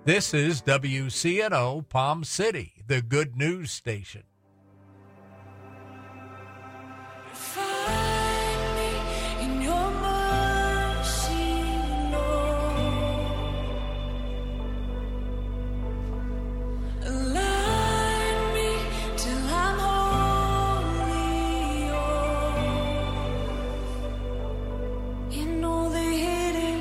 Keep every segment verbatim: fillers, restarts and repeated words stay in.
This is W C N O Palm City, the good news station. Find me in your mercy, Lord. Align me till I'm wholly yours. In all the hidden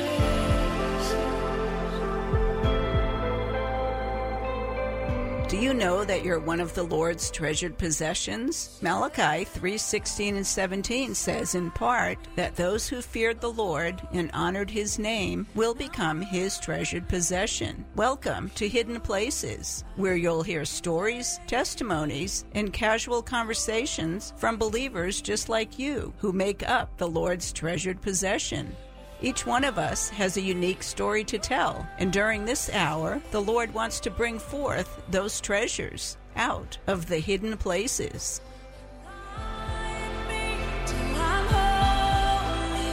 Do you know that you're one of the Lord's treasured possessions? Malachi three sixteen and seventeen says in part that those who feared the Lord and honored his name will become his treasured possession. Welcome to Hidden Places, where you'll hear stories, testimonies, and casual conversations from believers just like you who make up the Lord's treasured possession. Each one of us has a unique story to tell, and during this hour, the Lord wants to bring forth those treasures out of the hidden places. Align me till I'm wholly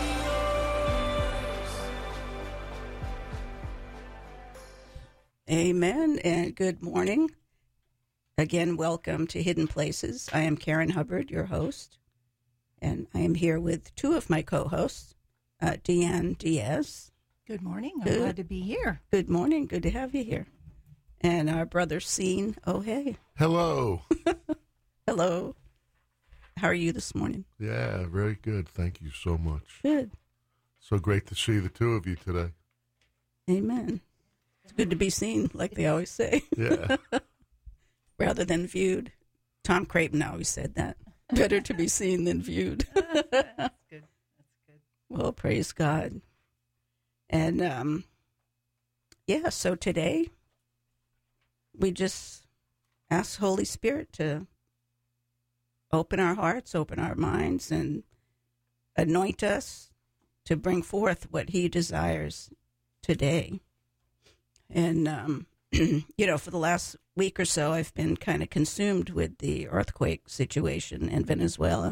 yours. Amen, and good morning. Again, welcome to Hidden Places. I am Karen Hubbard, your host, and I am here with two of my co-hosts, uh, Deanne Diaz. Good morning. I'm Good. glad to be here. Good morning. Good to have you here. And our brother, Scene. Oh, hey. Hello. Hello. How are you this morning? Yeah, very good. Thank you so much. Good. So great to see the two of you today. Amen. It's good to be seen, like they always say, Yeah. rather than viewed. Tom Creighton always said that. Better to be seen than viewed. That's good. That's good. Well, praise God. And, um, yeah, so today we just ask Holy Spirit to open our hearts, open our minds, and anoint us to bring forth what he desires today. And, um, you know, for the last week or so, I've been kind of consumed with the earthquake situation in Venezuela.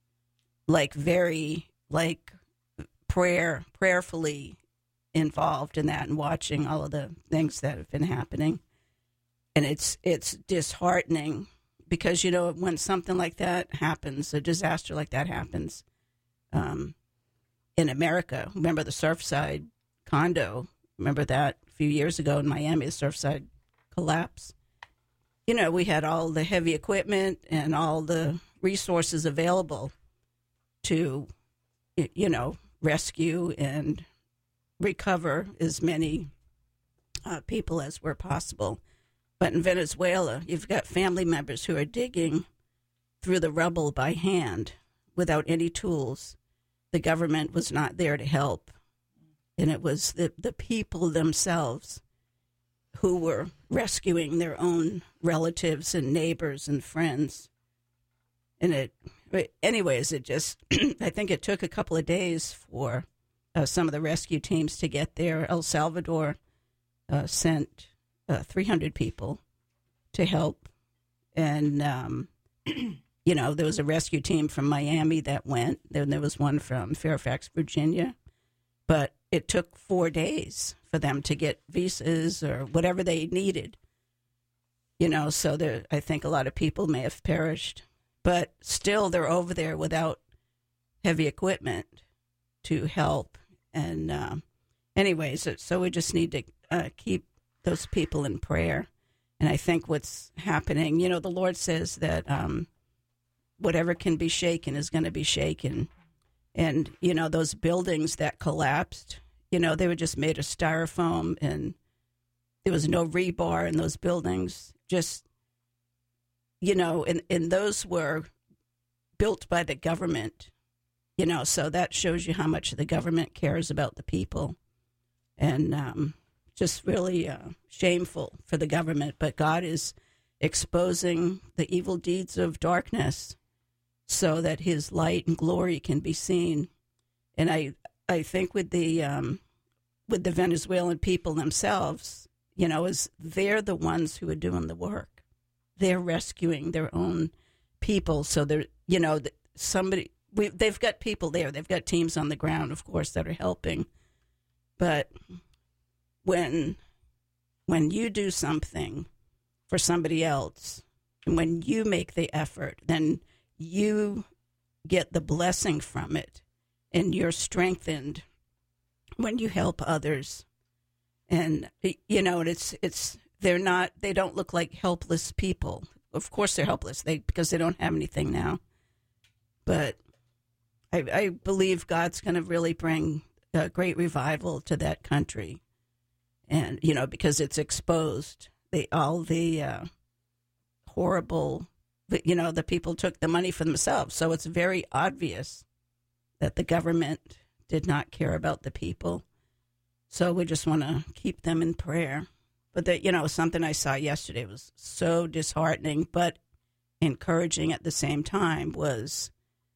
Like very, like prayer, prayerfully involved in that and watching all of the things that have been happening. And it's it's disheartening because, you know, when something like that happens, a disaster like that happens um, in America, remember the Surfside condo, remember that a few years ago in Miami, the Surfside collapse. You know, we had all the heavy equipment and all the resources available to, you know, rescue and recover as many uh, people as were possible. But in Venezuela, you've got family members who are digging through the rubble by hand without any tools. The government was not there to help. And it was the, the people themselves who were rescuing their own relatives and neighbors and friends. And it, anyways, it just, I think it took a couple of days for uh, some of the rescue teams to get there. El Salvador uh, sent uh, three hundred people to help. And, um, you know, there was a rescue team from Miami that went. Then there was one from Fairfax, Virginia. But it took four days for them to get visas or whatever they needed. You know, so there, I think a lot of people may have perished. But still, they're over there without heavy equipment to help. And um, anyways, so, so we just need to uh, keep those people in prayer. And I think what's happening, you know, the Lord says that um, whatever can be shaken is going to be shaken. And, you know, those buildings that collapsed, you know, they were just made of styrofoam and there was no rebar in those buildings. Just, you know, and, and those were built by the government, you know, so that shows you how much the government cares about the people. And um, just really uh, shameful for the government. But God is exposing the evil deeds of darkness so that his light and glory can be seen. And I, I think with the um, with the Venezuelan people themselves, you know, is they're the ones who are doing the work. They're rescuing their own people. So they're, you know, somebody, we, they've got people there. They've got teams on the ground, of course, that are helping. But when when you do something for somebody else, and when you make the effort, then you get the blessing from it, and you're strengthened when you help others. And, you know, it's, it's, they're not, they don't look like helpless people. Of course they're helpless they because they don't have anything now. But I, I believe God's going to really bring a great revival to that country. And, you know, because it's exposed, they, all the uh, horrible, you know, the people took the money for themselves. So it's very obvious that the government did not care about the people. So we just want to keep them in prayer. But, that, you know, something I saw yesterday was so disheartening, but encouraging at the same time was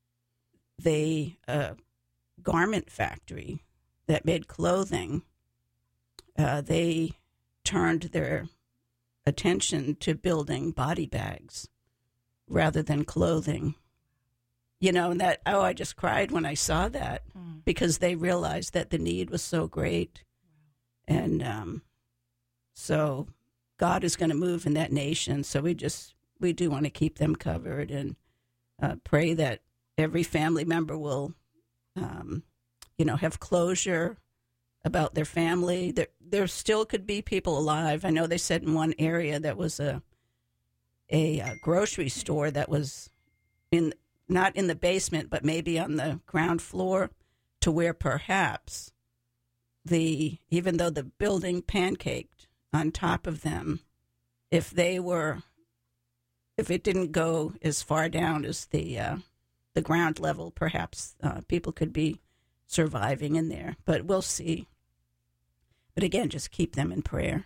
the uh, garment factory that made clothing. Uh, they turned their attention to building body bags rather than clothing. You know, and that, oh, I just cried when I saw that mm. because they realized that the need was so great. And um, so God is going to move in that nation. So we just, we do want to keep them covered and uh, pray that every family member will, um, you know, have closure about their family. There, there still could be people alive. I know they said in one area that was a, a, a grocery store that was in, not in the basement, but maybe on the ground floor, to where perhaps the, even though the building pancaked on top of them, if they were, if it didn't go as far down as the, uh, the ground level, perhaps uh, people could be surviving in there, but we'll see. But again, just keep them in prayer.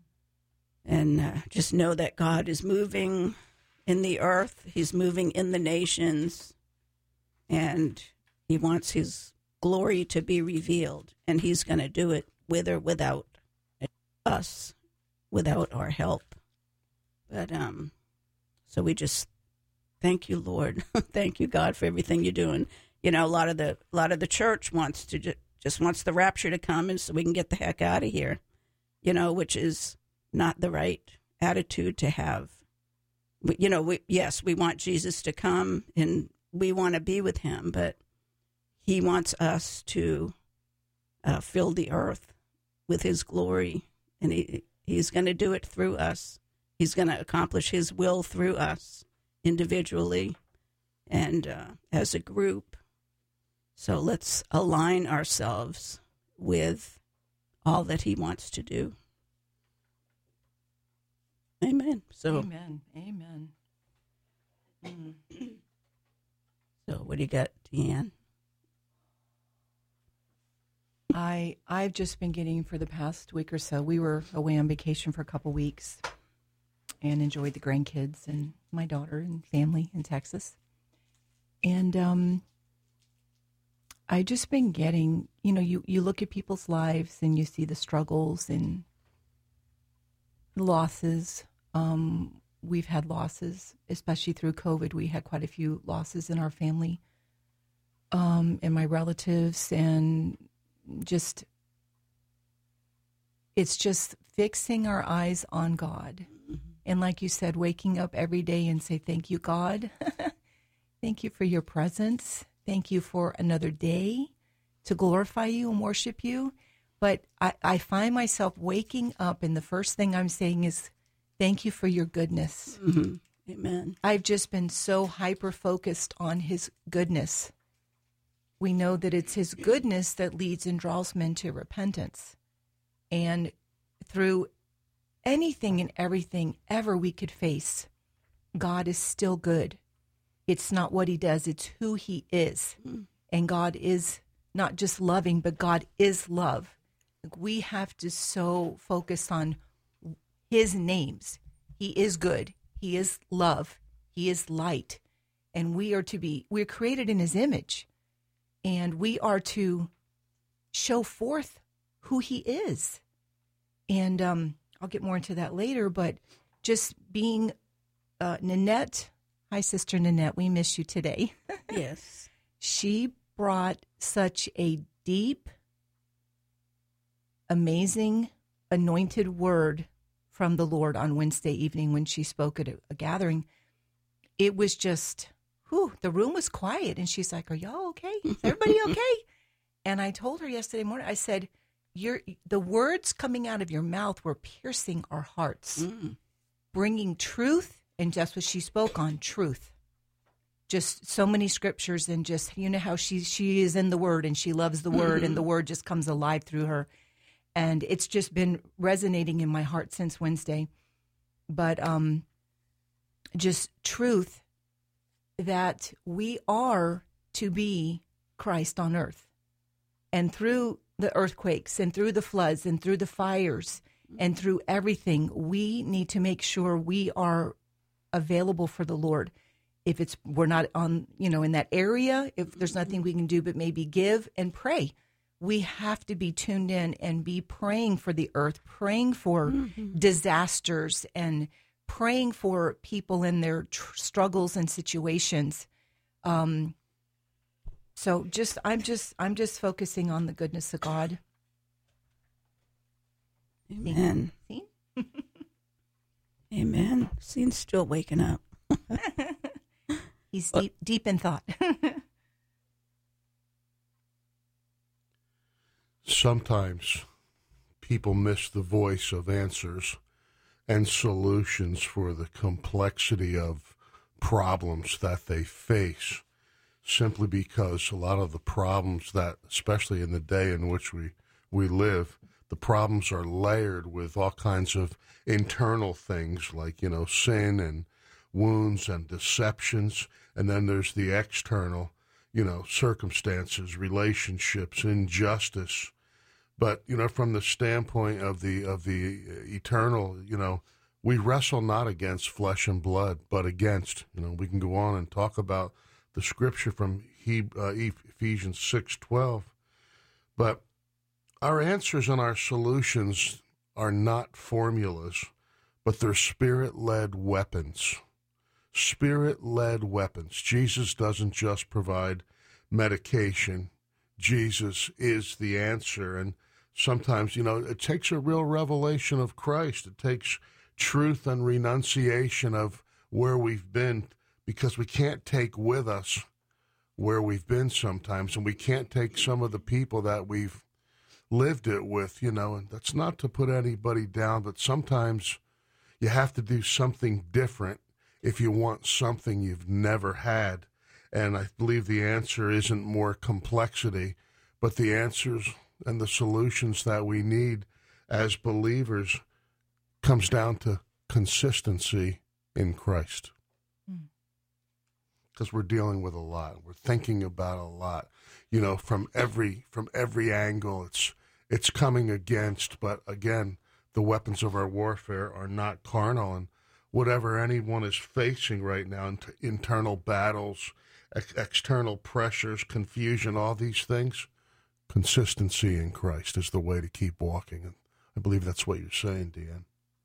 And uh, just know that God is moving in the earth. He's moving in the nations. And he wants his glory to be revealed. And he's going to do it with or without us, without our help. But um, so we just thank you, Lord. Thank you, God, for everything you're doing. You know, a lot of the a lot of the church wants to ju- just wants the rapture to come, and so we can get the heck out of here. You know, which is not the right attitude to have. We, you know, we, yes, we want Jesus to come, and we want to be with him, but he wants us to uh, fill the earth with his glory, and he he's going to do it through us. He's going to accomplish his will through us individually and uh, as a group. So let's align ourselves with all that he wants to do. Amen. So, Amen. Amen. Mm. So what do you got, Deanne? I I've just been getting, for the past week or so, we were away on vacation for a couple weeks and enjoyed the grandkids and my daughter and family in Texas. And um, I just been getting, you know, you, you look at people's lives and you see the struggles and losses. Um, we've had losses, especially through COVID. We had quite a few losses in our family um, and my relatives, and just, it's just fixing our eyes on God. Mm-hmm. And like you said, waking up every day and say, thank you, God. Thank you for your presence. Thank you for another day to glorify you and worship you. But I, I find myself waking up, and the first thing I'm saying is, thank you for your goodness. Mm-hmm. Amen. I've just been so hyper-focused on his goodness. We know that it's his goodness that leads and draws men to repentance. And through anything and everything ever we could face, God is still good. It's not what he does, it's who he is. Mm. And God is not just loving, but God is love. We have to so focus on his names. He is good. He is love. He is light. And we are to be, we're created in his image. And we are to show forth who he is. And um, I'll get more into that later, but just being uh, Nanette, hi, Sister Nanette, we miss you today. Yes. She brought such a deep, amazing, anointed word from the Lord on Wednesday evening when she spoke at a, a gathering. It was just, whew, the room was quiet. And she's like, are y'all okay? Is everybody okay? And I told her yesterday morning, I said, Your the words coming out of your mouth were piercing our hearts, Mm. bringing truth, and just what she spoke on, truth. Just so many scriptures, and just, you know how she she is in the Word, and she loves the Word, and the Word just comes alive through her. And it's just been resonating in my heart since Wednesday. But um, just truth that we are to be Christ on earth. And through the earthquakes and through the floods and through the fires and through everything, we need to make sure we are available for the Lord. If it's we're not on, you know, in that area, if there's nothing we can do but maybe give and pray, we have to be tuned in and be praying for the earth, praying for mm-hmm. disasters, and praying for people in their tr- struggles and situations. Um, So just, I'm just, I'm just focusing on the goodness of God. Amen. See? Amen. Scene's still waking up. He's deep, deep in thought. Sometimes people miss the voice of answers and solutions for the complexity of problems that they face, simply because a lot of the problems that, especially in the day in which we, we live, the problems are layered with all kinds of internal things like, you know, sin and wounds and deceptions. And then there's the external, you know, circumstances, relationships, injustice. But, you know, from the standpoint of the of the eternal, you know, we wrestle not against flesh and blood, but against, you know, we can go on and talk about the scripture from he, uh, Ephesians six twelve. But our answers and our solutions are not formulas, but they're spirit-led weapons. Spirit-led weapons. Jesus doesn't just provide medication. Jesus is the answer. And sometimes, you know, it takes a real revelation of Christ. It takes truth and renunciation of where we've been, because we can't take with us where we've been sometimes, and we can't take some of the people that we've lived it with, you know, and that's not to put anybody down, but sometimes you have to do something different if you want something you've never had. And I believe the answer isn't more complexity, but the answers and the solutions that we need as believers comes down to consistency in Christ. Because we're dealing with a lot. We're thinking about a lot. You know, from every from every angle, it's it's coming against. But again, the weapons of our warfare are not carnal. And whatever anyone is facing right now, inter- internal battles, ex- external pressures, confusion, all these things, consistency in Christ is the way to keep walking. And I believe that's what you're saying, Deanne.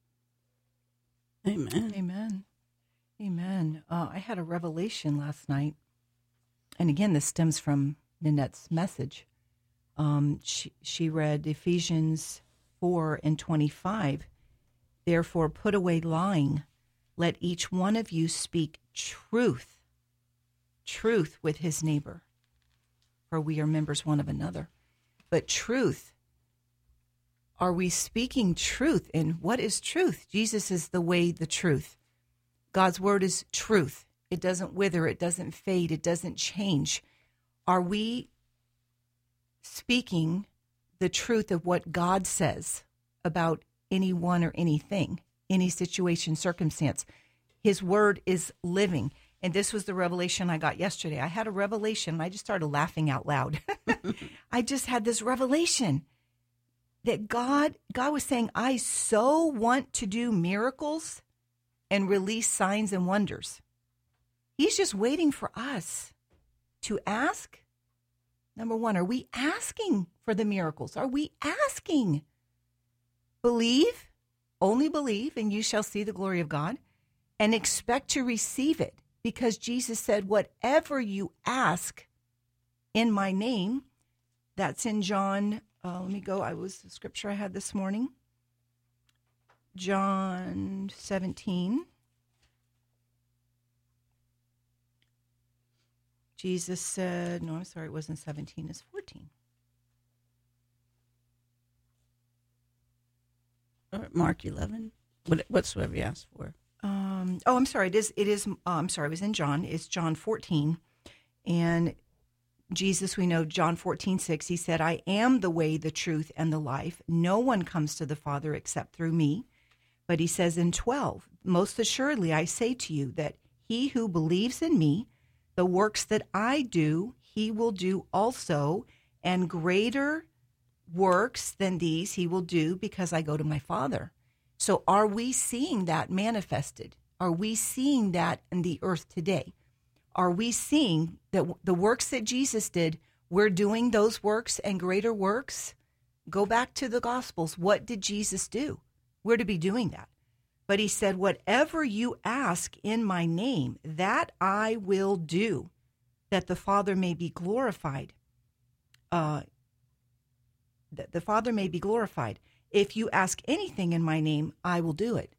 Amen. Amen. Amen. Uh, I had a revelation last night. And again, this stems from Nanette's message. Um, she, she read Ephesians four and twenty-five. Therefore, put away lying. Let each one of you speak truth, truth with his neighbor, for we are members one of another. But truth, are we speaking truth? And what is truth? Jesus is the way, the truth. God's word is truth. It doesn't wither. It doesn't fade. It doesn't change. Are we speaking the truth of what God says about anyone or anything, any situation, circumstance? His word is living. And this was the revelation I got yesterday. I had a revelation, and I just started laughing out loud. I just had this revelation that God, God was saying, I so want to do miracles and release signs and wonders. He's just waiting for us to ask. Number one, are we asking for the miracles? Are we asking? Believe, only believe, and you shall see the glory of God, and expect to receive it, because Jesus said, whatever you ask in my name, that's in John, uh, let me go, I was the scripture I had this morning. John seventeen. Jesus said, no, I'm sorry, it wasn't seventeen, it's fourteen. Or Mark eleven, what, whatsoever you asked for. Um, oh, I'm sorry. It is. It is. Uh, I'm sorry. It was in John. It's John fourteen, and Jesus. We know John fourteen six. He said, "I am the way, the truth, and the life. No one comes to the Father except through me." But he says in twelve, "Most assuredly, I say to you that he who believes in me, the works that I do, he will do also, and greater works than these he will do, because I go to my Father." So are we seeing that manifested? Are we seeing that in the earth today? Are we seeing that the works that Jesus did, we're doing those works and greater works? Go back to the Gospels. What did Jesus do? We're to be doing that. But he said, whatever you ask in my name, that I will do, that the Father may be glorified. Uh, that the Father may be glorified. If you ask anything in my name, I will do it.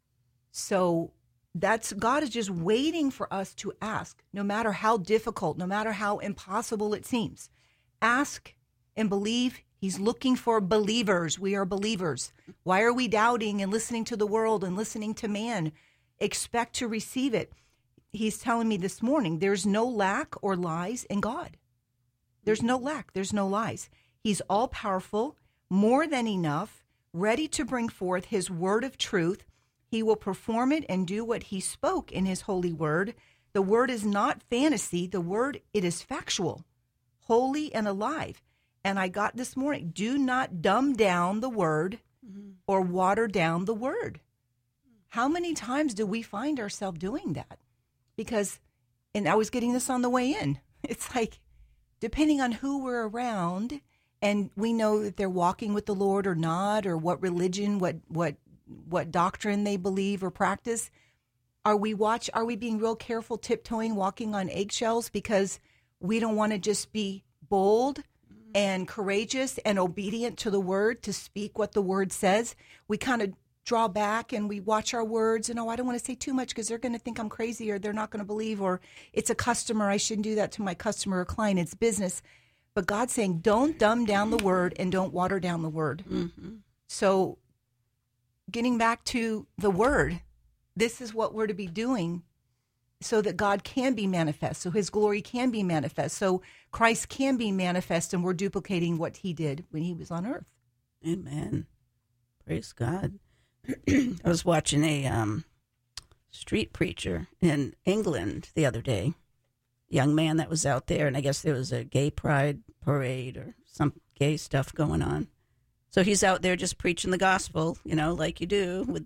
So that's God is just waiting for us to ask, no matter how difficult, no matter how impossible it seems. Ask and believe. He's looking for believers. We are believers. Why are we doubting and listening to the world and listening to man? Expect to receive it. He's telling me this morning, there's no lack or lies in God. There's no lack. There's no lies. He's all powerful, more than enough, ready to bring forth his word of truth. He will perform it and do what he spoke in his holy word. The word is not fantasy. The word, it is factual, holy and alive. And I got this morning, do not dumb down the word mm-hmm. or water down the word. How many times do we find ourselves doing that? Because, and I was getting this on the way in, it's like, depending on who we're around, and we know that they're walking with the Lord or not, or what religion, what what what doctrine they believe or practice, are we watch? Are we being real careful, tiptoeing, walking on eggshells because we don't want to just be bold and courageous and obedient to the word, to speak what the word says? We kind of draw back and we watch our words and, oh, I don't want to say too much because they're going to think I'm crazy, or they're not going to believe, or it's a customer. I shouldn't do that to my customer or client. It's business. But God's saying, don't dumb down the word and don't water down the word. Mm-hmm. So getting back to the word, this is what we're to be doing so that God can be manifest, so his glory can be manifest, so Christ can be manifest, and we're duplicating what he did when he was on earth. Amen. Praise God. I was watching a um, street preacher in England the other day, young man that was out there, and I guess there was a gay pride parade or some gay stuff going on. So he's out there just preaching the gospel, you know, like you do with,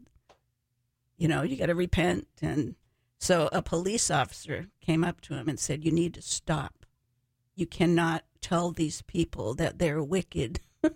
you know, you got to repent. And so a police officer came up to him and said, you need to stop. You cannot tell these people that they're wicked.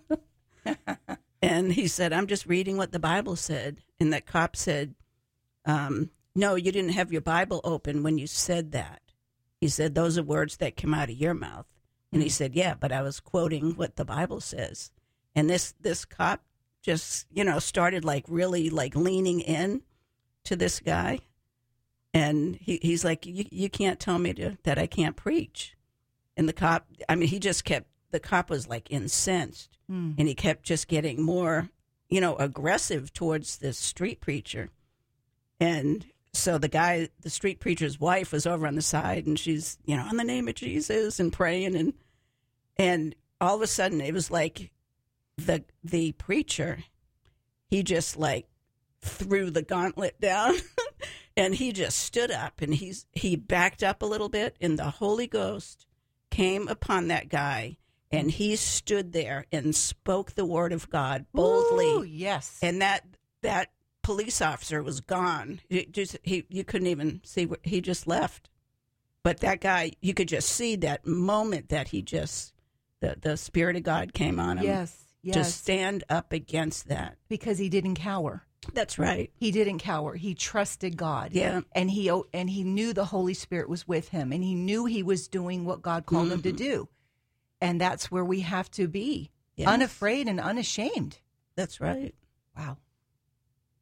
And he said, I'm just reading what the Bible said. And that cop said, um, no, you didn't have your Bible open when you said that. He said, those are words that came out of your mouth. And he said, yeah, but I was quoting what the Bible says. And this, this cop just, you know, started like really like leaning in to this guy. And he, he's like, you, you can't tell me to, that I can't preach. And the cop, I mean, he just kept, the cop was like incensed. Mm. And he kept just getting more, you know, aggressive towards this street preacher. And so the guy, the street preacher's wife was over on the side, and she's, you know, in the name of Jesus and praying. And, and all of a sudden it was like the, the preacher, he just like threw the gauntlet down and he just stood up, and he's, he backed up a little bit, and the Holy Ghost came upon that guy, and he stood there and spoke the word of God boldly. Ooh, yes. And that, that, police officer was gone. He just, he, you couldn't even see where he just left. But that guy, you could just see that moment that he just, the, the Spirit of God came on him. Yes, yes. To stand up against that. Because he didn't cower. That's right. He didn't cower. He trusted God. Yeah. And he and he knew the Holy Spirit was with him, and he knew he was doing what God called mm-hmm. him to do. And that's where we have to be. Yes. Unafraid and unashamed. That's right. Wow.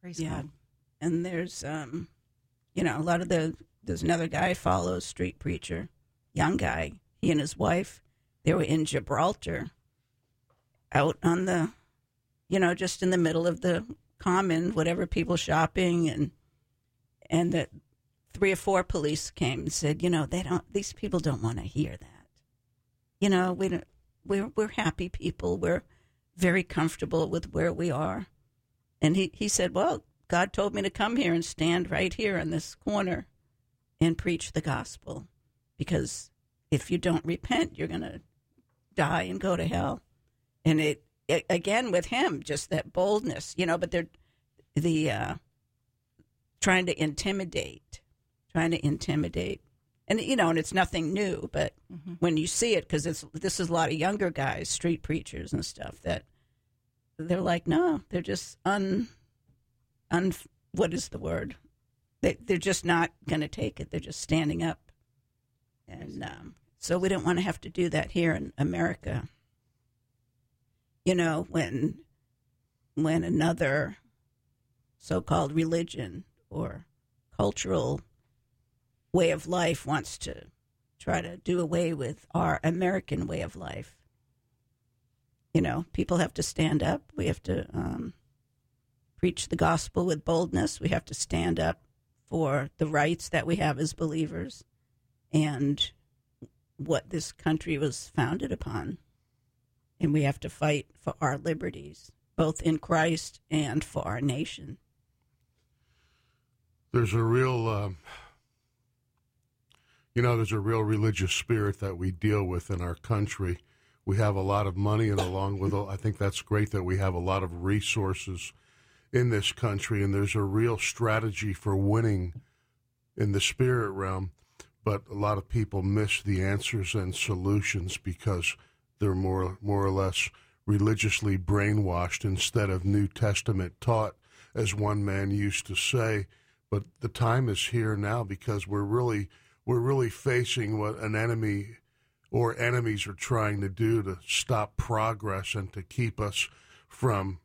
Praise Yeah. God. And there's, um, you know, a lot of the, there's another guy I follow, street preacher, young guy. He and his wife, they were in Gibraltar, out on the, you know, just in the middle of the common, whatever, people shopping, and and that three or four police came and said, you know, they don't, these people don't want to hear that. You know, we don't, we're we're happy people. We're very comfortable with where we are. And he, he said, well, God told me to come here and stand right here in this corner and preach the gospel, because if you don't repent, you're going to die and go to hell. And it, it, again, with him, just that boldness, you know, but they're the uh, trying to intimidate, trying to intimidate. And, you know, and it's nothing new, but Mm-hmm. when you see it, because it's this is a lot of younger guys, street preachers and stuff, that they're like, no, they're just un, un what is the word? They, they're just not going to take it. They're just standing up. And um, so we don't want to have to do that here in America. You know, when when another so-called religion or cultural way of life wants to try to do away with our American way of life, you know, people have to stand up. We have to um, preach the gospel with boldness. We have to stand up for the rights that we have as believers and what this country was founded upon. And we have to fight for our liberties, both in Christ and for our nation. There's a real, um, you know, there's a real religious spirit that we deal with in our country. We have a lot of money, and along with, I think that's great that we have a lot of resources in this country, and there's a real strategy for winning in the spirit realm. But a lot of people miss the answers and solutions because they're more, more or less religiously brainwashed instead of New Testament taught, as one man used to say. But the time is here now, because we're really we're really facing what an enemy or enemies are trying to do to stop progress and to keep us from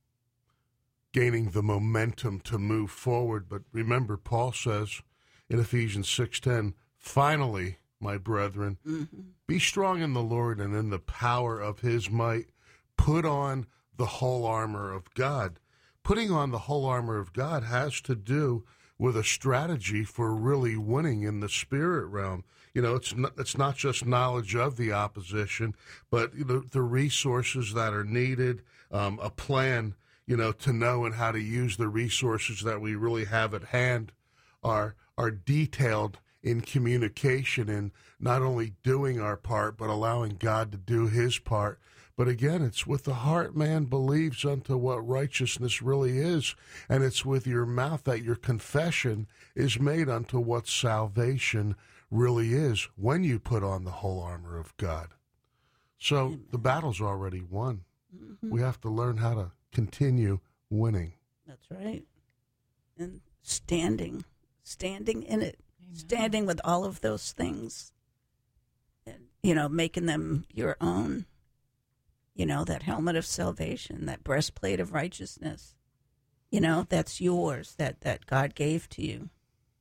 gaining the momentum to move forward. But remember, Paul says in Ephesians six ten, finally, my brethren, mm-hmm. be strong in the Lord and in the power of his might. Put on the whole armor of God. Putting on the whole armor of God has to do with a strategy for really winning in the spirit realm. You know, it's not, it's not just knowledge of the opposition, but you know, the resources that are needed, um, a plan, you know, to know and how to use the resources that we really have at hand are are detailed in communication and not only doing our part, but allowing God to do his part. But again, it's with the heart man believes unto what righteousness really is, and it's with your mouth that your confession is made unto what salvation really is when you put on the whole armor of God. So Amen. The battle's already won. Mm-hmm. We have to learn how to continue winning. That's right. And standing, standing in it, Amen. Standing with all of those things, and, you know, making them your own. You know, that helmet of salvation, that breastplate of righteousness, you know, that's yours, that, that God gave to you.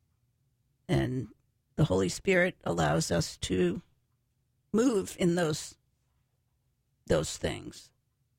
And the Holy Spirit allows us to move in those those things.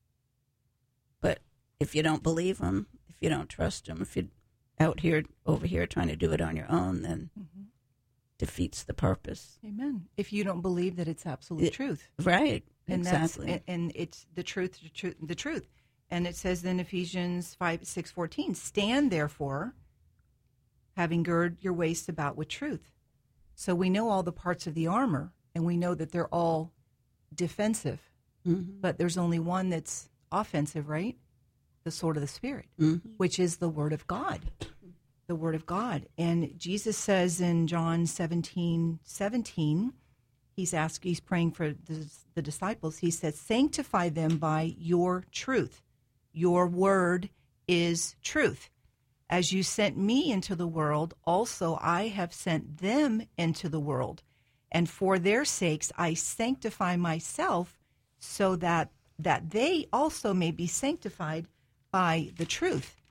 But if you don't believe him, if you don't trust him, if you're out here, over here trying to do it on your own, then mm-hmm. defeats the purpose. Amen. If you don't believe that it's absolute it, truth. Right. And exactly. That's, and it's the truth, the truth, the truth. And it says in Ephesians five, six, fourteen, stand therefore, having girded your waist about with truth. So we know all the parts of the armor, and we know that they're all defensive. Mm-hmm. But there's only one that's offensive, right? The sword of the Spirit, mm-hmm. which is the Word of God. The Word of God. And Jesus says in John seventeen, seventeen, he's asking, he's praying for the, the disciples. He says, sanctify them by your truth. Your word is truth. As you sent me into the world, also I have sent them into the world. And for their sakes, I sanctify myself so that, that they also may be sanctified by the truth.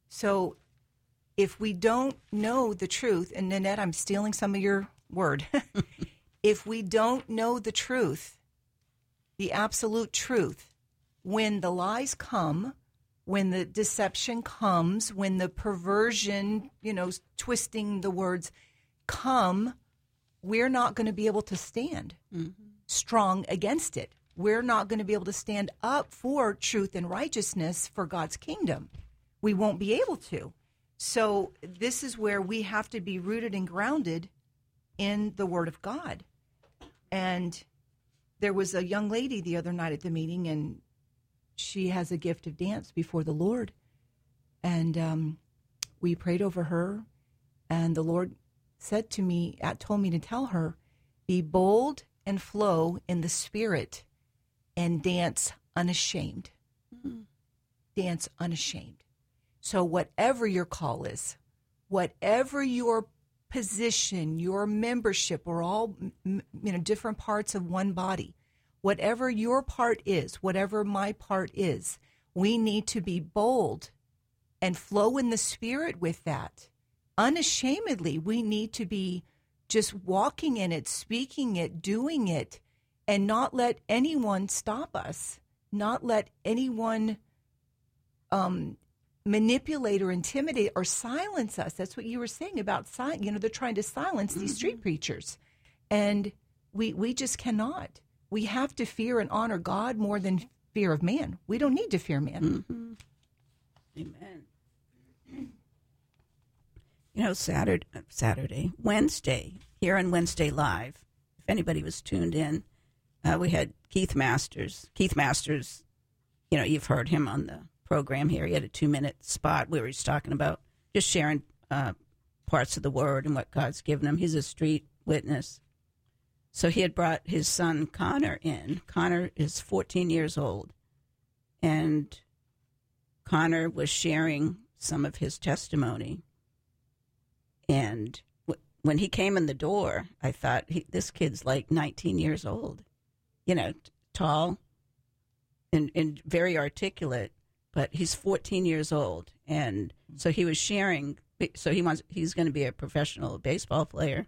So if we don't know the truth, and Nanette, I'm stealing some of your word. If we don't know the truth, the absolute truth, when the lies come, when the deception comes, when the perversion, you know, twisting the words come, we're not going to be able to stand mm-hmm. strong against it. We're not going to be able to stand up for truth and righteousness for God's kingdom. We won't be able to. So this is where we have to be rooted and grounded in the Word of God. And there was a young lady the other night at the meeting, and she has a gift of dance before the Lord. And um, we prayed over her, and the Lord said to me, uh, told me to tell her, be bold and flow in the Spirit and dance unashamed. Mm-hmm. Dance unashamed. So whatever your call is, whatever your position, your membership, we're all, you know, different parts of one body. Whatever your part is, whatever my part is, we need to be bold and flow in the Spirit with that. Unashamedly, we need to be just walking in it, speaking it, doing it, and not let anyone stop us, not let anyone um, manipulate or intimidate or silence us. That's what you were saying about, si- you know, they're trying to silence these street preachers. And we we just cannot. We have to fear and honor God more than fear of man. We don't need to fear man. Mm-hmm. Amen. You know, Saturday, Saturday, Wednesday, here on Wednesday Live, if anybody was tuned in, uh, we had Keith Masters. Keith Masters, you know, you've heard him on the program here. He had a two-minute spot where he's talking about just sharing uh, parts of the Word and what God's given him. He's a street witness. So he had brought his son Connor in. Connor is fourteen years old, and Connor was sharing some of his testimony. And w- when he came in the door, I thought, he, this kid's like nineteen years old, you know, t- tall and, and very articulate, but he's fourteen years old. And so he was sharing, so he wants, he's going to be a professional baseball player.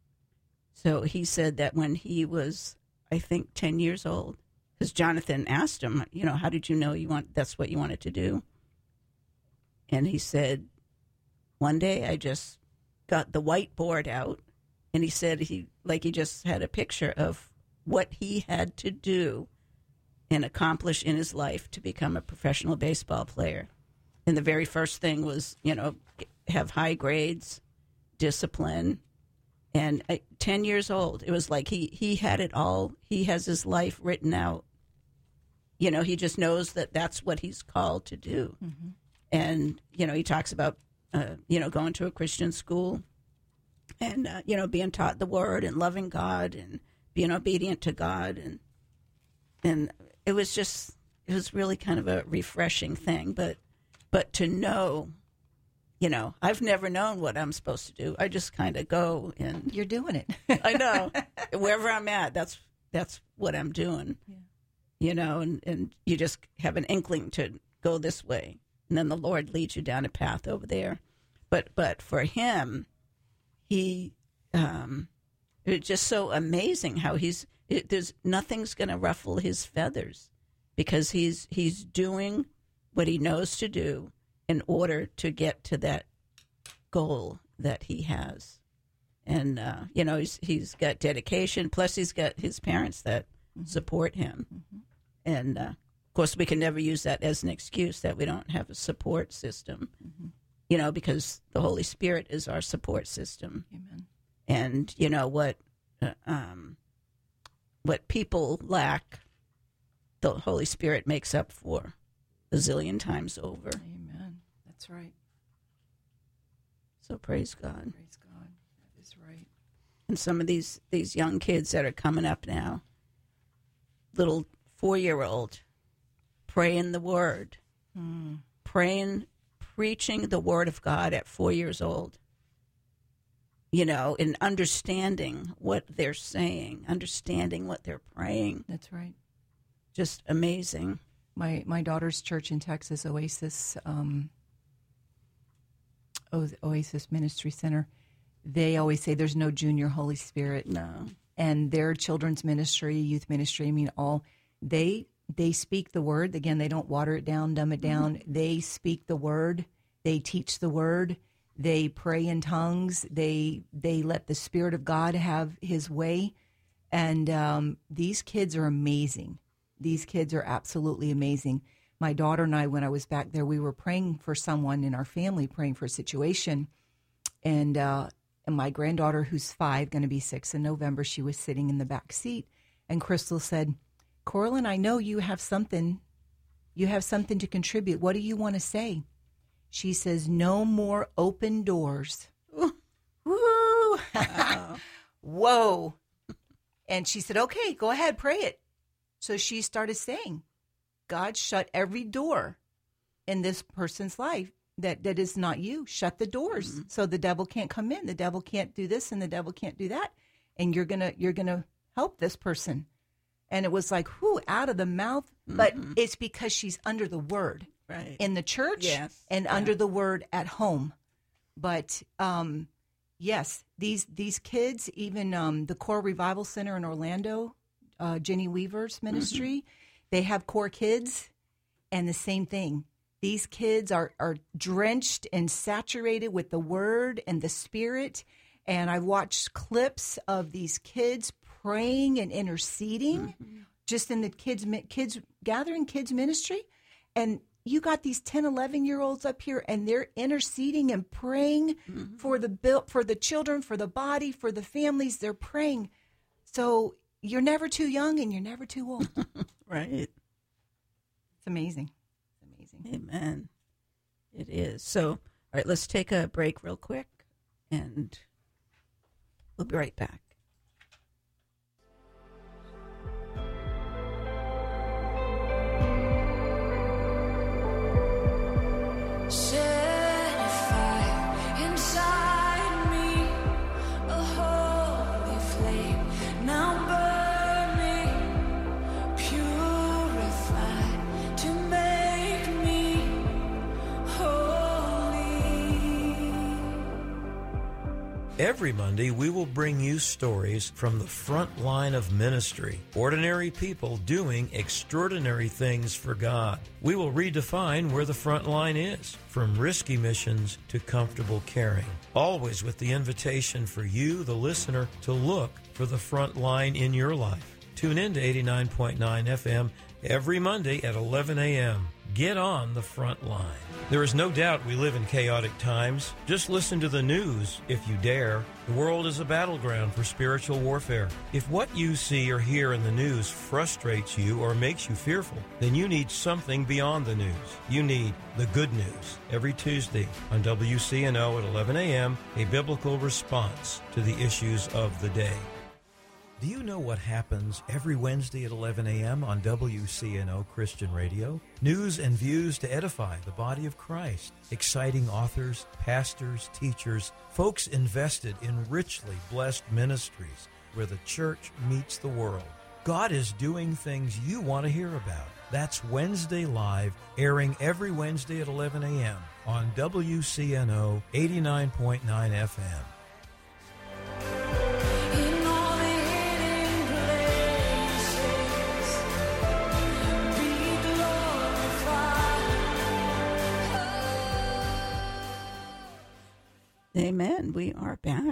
So he said that when he was, I think, ten years old, because Jonathan asked him, you know, how did you know you want, that's what you wanted to do? And he said, one day I just got the whiteboard out, and he said he, like he just had a picture of what he had to do and accomplish in his life to become a professional baseball player. And the very first thing was, you know, have high grades, discipline. And uh, ten years old, it was like he, he had it all. He has his life written out. You know, he just knows that that's what he's called to do. Mm-hmm. And, you know, he talks about, uh, you know, going to a Christian school and, uh, you know, being taught the Word and loving God and being obedient to God. And and it was just, it was really kind of a refreshing thing. But, but to know, you know, I've never known what I'm supposed to do. I just kind of go and You're doing it. I know. Wherever I'm at, that's that's what I'm doing. Yeah. You know, and, and you just have an inkling to go this way. And then the Lord leads you down a path over there. But but for him, he, um, it's just so amazing how he's, it, there's nothing's going to ruffle his feathers because he's he's doing what he knows to do in order to get to that goal that he has. And, uh, you know, he's, he's got dedication, plus he's got his parents that mm-hmm. support him. Mm-hmm. And, uh, of course, we can never use that as an excuse that we don't have a support system, mm-hmm. you know, because the Holy Spirit is our support system. Amen. And, you know, what, uh, um, what people lack, the Holy Spirit makes up for a zillion times over. Amen. That's right. So praise God. Praise God. That is right. And some of these, these young kids that are coming up now, little four-year-old, praying the Word, mm. praying, preaching the Word of God at four years old, you know, and understanding what they're saying, understanding what they're praying. That's right. Just amazing. My my daughter's church in Texas, Oasis, um, O- Oasis Ministry Center, they always say there's no junior Holy Spirit. No. And their children's ministry, youth ministry, I mean, all, they they speak the word. Again, they don't water it down, dumb it down. Mm-hmm. They speak the word. They teach the word. They pray in tongues. They they let the Spirit of God have his way. And um, these kids are amazing. These kids are absolutely amazing. My daughter and I, when I was back there, we were praying for someone in our family, praying for a situation. And, uh, and my granddaughter, who's five, going to be six in November, she was sitting in the back seat. And Crystal said, Corlin, I know you have something. You have something to contribute. What do you want to say? She says, no more open doors. Woo! Wow. Whoa. And she said, okay, go ahead, pray it. So she started saying, God, shut every door in this person's life that, that is not you. Shut the doors mm-hmm. so the devil can't come in. The devil can't do this and the devil can't do that. And you're gonna you're gonna help this person. And it was like, whoo, out of the mouth. Mm-hmm. But it's because she's under the word right. in the church yes. and yeah. under the word at home. But um, yes, these these kids, even um, the Core Revival Center in Orlando, uh, Jenny Weaver's ministry, mm-hmm. they have core kids, and the same thing. These kids are, are drenched and saturated with the word and the Spirit. And I watched clips of these kids praying and interceding mm-hmm. just in the kids kids gathering, kids ministry. And you got these ten, eleven-year-olds up here, and they're interceding and praying mm-hmm. for the bill, for the children, for the body, for the families. They're praying. So you're never too young and you're never too old. Right. It's amazing. It's amazing. Amen. It is. So, all right, let's take a break real quick, and we'll be right back. Set a fire inside me, a holy flame, now burning, purified to make me holy. Every Monday, we will bring you stories from the front line of ministry, ordinary people doing extraordinary things for God. We will redefine where the front line is, from risky missions to comfortable caring, always with the invitation for you, the listener, to look for the front line in your life. Tune in to eighty-nine point nine F M every Monday at eleven a.m. Get on the front line. There is no doubt we live in chaotic times. Just listen to the news, if you dare. The world is a battleground for spiritual warfare. If what you see or hear in the news frustrates you or makes you fearful, then you need something beyond the news. You need the good news. Every Tuesday on W C N O at eleven a.m., a biblical response to the issues of the day. Do you know what happens every Wednesday at eleven a.m. on W C N O Christian Radio? News and views to edify the body of Christ. Exciting authors, pastors, teachers, folks invested in richly blessed ministries where the church meets the world. God is doing things you want to hear about. That's Wednesday Live, airing every Wednesday at eleven a.m. on W C N O eighty-nine point nine F M. Amen. We are back.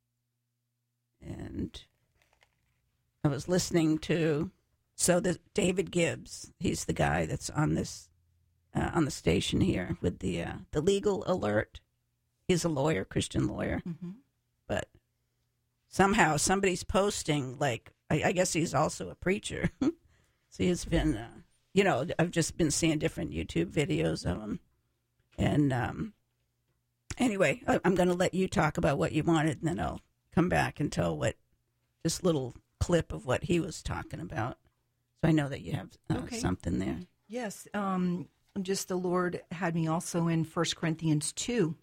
And I was listening to, so the David Gibbs, he's the guy that's on this, uh, on the station here with the, uh, the legal alert. He's a lawyer, Christian lawyer. Mm-hmm. But somehow somebody's posting, like, I, I guess he's also a preacher. So he's been, uh, you know, I've just been seeing different YouTube videos of him. And, um, Anyway, I'm going to let you talk about what you wanted, and then I'll come back and tell what this little clip of what he was talking about. So I know that you have uh, okay. something there. Yes, um, just the Lord had me also in First Corinthians two.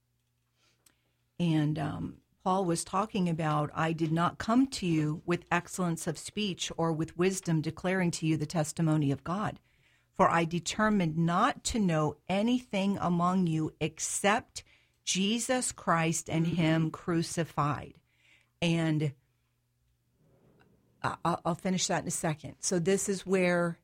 And um, Paul was talking about, I did not come to you with excellence of speech or with wisdom declaring to you the testimony of God. For I determined not to know anything among you except Jesus Christ and him crucified. And I'll, I'll finish that in a second. So this is where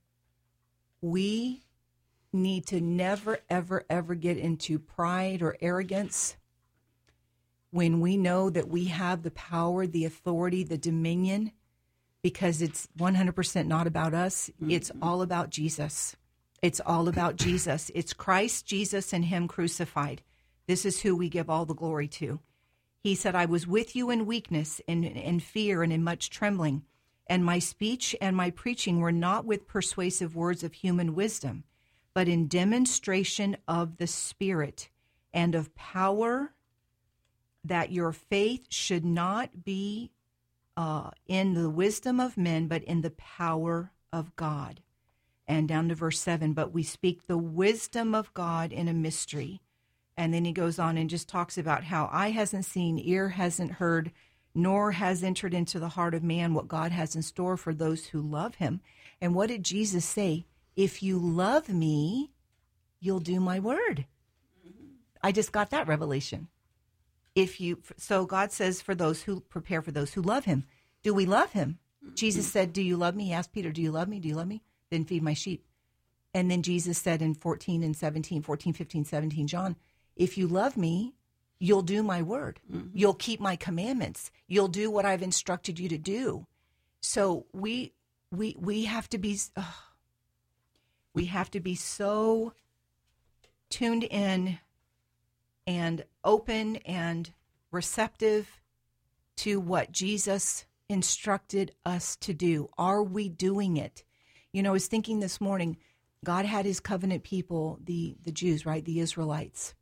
we need to never, ever, ever get into pride or arrogance when we know that we have the power, the authority, the dominion, because it's one hundred percent not about us. Mm-hmm. It's all about Jesus. It's all about Jesus. It's Christ, Jesus, and him crucified. This is who we give all the glory to. He said, I was with you in weakness, in, in fear, and in much trembling. And my speech and my preaching were not with persuasive words of human wisdom, but in demonstration of the Spirit and of power, that your faith should not be uh, in the wisdom of men, but in the power of God. And down to verse seven, but we speak the wisdom of God in a mystery. And then he goes on and just talks about how eye hasn't seen, ear hasn't heard, nor has entered into the heart of man what God has in store for those who love him. And what did Jesus say? If you love me, you'll do my word. I just got that revelation. If you, so God says for those who prepare for those who love him. Do we love him? Jesus said, do you love me? He asked Peter, do you love me? Do you love me? Then feed my sheep. And then Jesus said in fourteen and seventeen, fourteen, fifteen, seventeen, John, if you love me, you'll do my word. Mm-hmm. You'll keep my commandments. You'll do what I've instructed you to do. So we we we have to be oh, we have to be so tuned in and open and receptive to what Jesus instructed us to do. Are we doing it? You know, I was thinking this morning, God had his covenant people, the the Jews, right, the Israelites.